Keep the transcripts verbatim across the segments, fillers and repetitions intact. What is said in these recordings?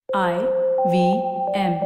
I V M.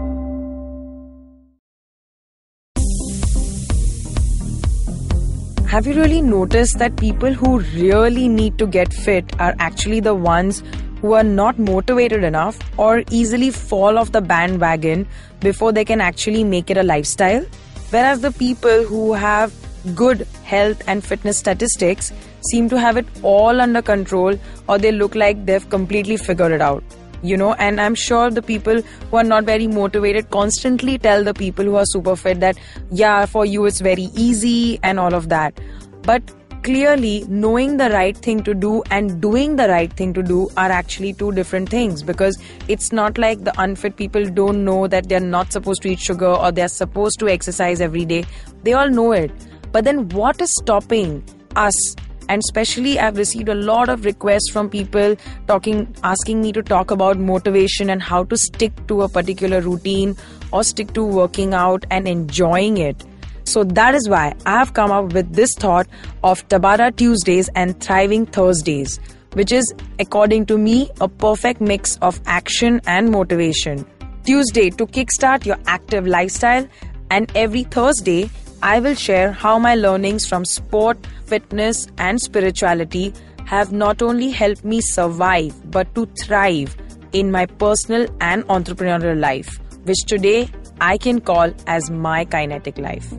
Have you really noticed that people who really need to get fit are actually the ones who are not motivated enough or easily fall off the bandwagon before they can actually make it a lifestyle? Whereas the people who have good health and fitness statistics seem to have it all under control, or they look like they've completely figured it out. You know, and I'm sure the people who are not very motivated constantly tell the people who are super fit that, yeah, for you it's very easy and all of that. But clearly, knowing the right thing to do and doing the right thing to do are actually two different things, because it's not like the unfit people don't know that they're not supposed to eat sugar or they're supposed to exercise every day. They all know it. But then what is stopping us? And especially I've received a lot of requests from people talking, asking me to talk about motivation and how to stick to a particular routine or stick to working out and enjoying it. So that is why I have come up with this thought of Tabata Tuesdays and Thriving Thursdays, which is, according to me, a perfect mix of action and motivation. Tuesday to kickstart your active lifestyle, and every Thursday I will share how my learnings from sport, fitness and spirituality have not only helped me survive but to thrive in my personal and entrepreneurial life, which today I can call as my kinetic life.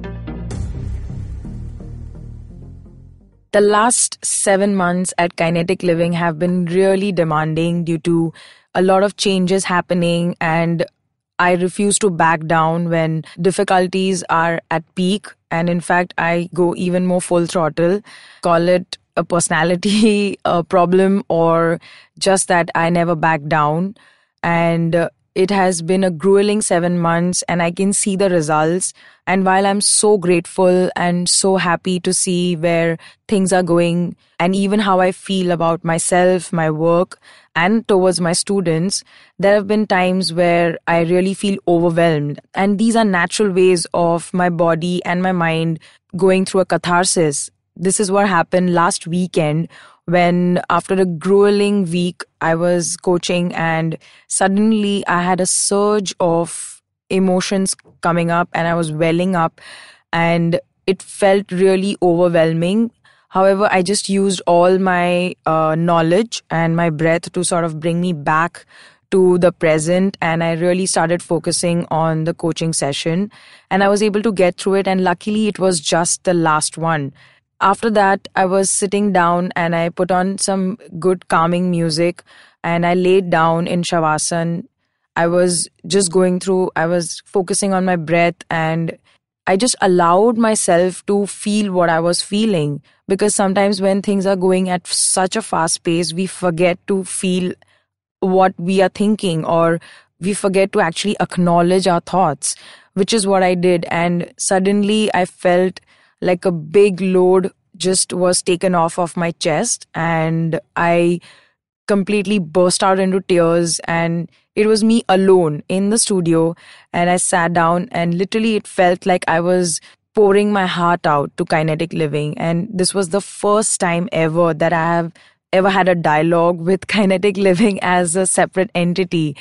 The last seven months at Kinetic Living have been really demanding due to a lot of changes happening, and I refuse to back down when difficulties are at peak. And in fact, I go even more full throttle, call it a personality a problem, or just that I never back down. And uh, it has been a grueling seven months and I can see the results. And while I'm so grateful and so happy to see where things are going and even how I feel about myself, my work, and towards my students, there have been times where I really feel overwhelmed. And these are natural ways of my body and my mind going through a catharsis. This is what happened last weekend when, after a grueling week, I was coaching and suddenly I had a surge of emotions coming up and I was welling up and it felt really overwhelming. However, I just used all my uh, knowledge and my breath to sort of bring me back to the present, and I really started focusing on the coaching session and I was able to get through it, and luckily it was just the last one. After that, I was sitting down and I put on some good calming music and I laid down in Shavasana. I was just going through, I was focusing on my breath and I just allowed myself to feel what I was feeling, because sometimes when things are going at such a fast pace, we forget to feel what we are thinking, or we forget to actually acknowledge our thoughts, which is what I did. And suddenly I felt like a big load just was taken off of my chest and I completely burst out into tears, and it was me alone in the studio, and I sat down and literally it felt like I was pouring my heart out to Kinetic Living. And this was the first time ever that I have ever had a dialogue with Kinetic Living as a separate entity.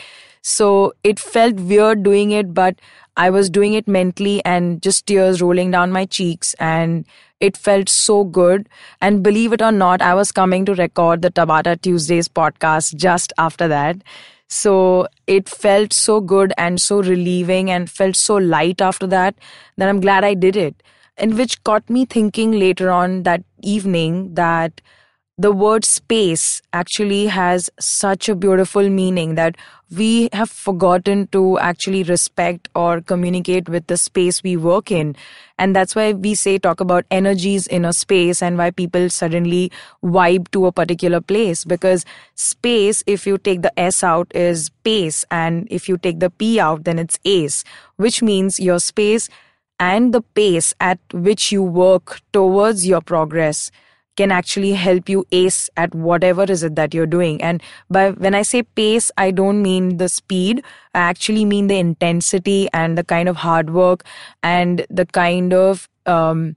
So it felt weird doing it, but I was doing it mentally and just tears rolling down my cheeks, and it felt so good. And believe it or not, I was coming to record the Tabata Tuesdays podcast just after that. So it felt so good and so relieving and felt so light after that, that I'm glad I did it. And which got me thinking later on that evening that the word space actually has such a beautiful meaning, that we have forgotten to actually respect or communicate with the space we work in. And that's why we say, talk about energies in a space, and why people suddenly vibe to a particular place. Because space, if you take the S out, is pace. And if you take the P out, then it's ace, which means your space and the pace at which you work towards your progress can actually help you ace at whatever is it that you're doing. And by when I say pace, I don't mean the speed. I actually mean the intensity and the kind of hard work and the kind of um,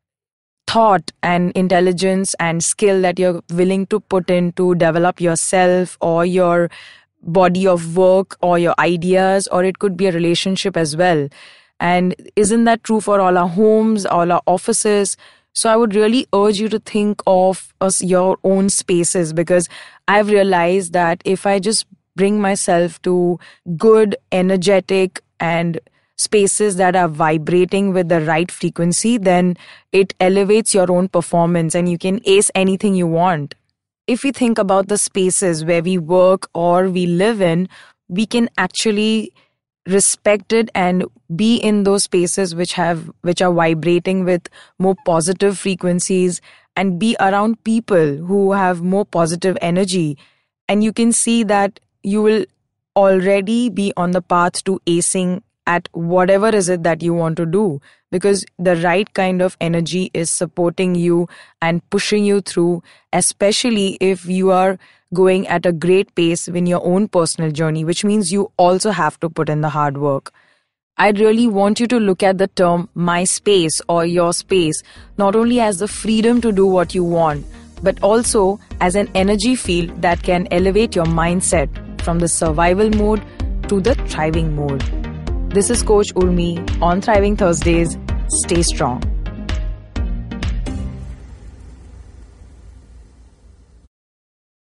thought and intelligence and skill that you're willing to put in to develop yourself or your body of work or your ideas, or it could be a relationship as well. And isn't that true for all our homes, all our offices? So I would really urge you to think of us, your own spaces, because I've realized that if I just bring myself to good, energetic, and spaces that are vibrating with the right frequency, then it elevates your own performance and you can ace anything you want. If we think about the spaces where we work or we live in, we can actually respect it and be in those spaces which have which are vibrating with more positive frequencies, and be around people who have more positive energy. And you can see that you will already be on the path to acing at whatever is it that you want to do, because the right kind of energy is supporting you and pushing you through, especially if you are going at a great pace in your own personal journey, which means you also have to put in the hard work. I'd really want you to look at the term my space or your space not only as the freedom to do what you want, but also as an energy field that can elevate your mindset from the survival mode to the thriving mode. This is Coach Urmi on Thriving Thursdays. Stay strong.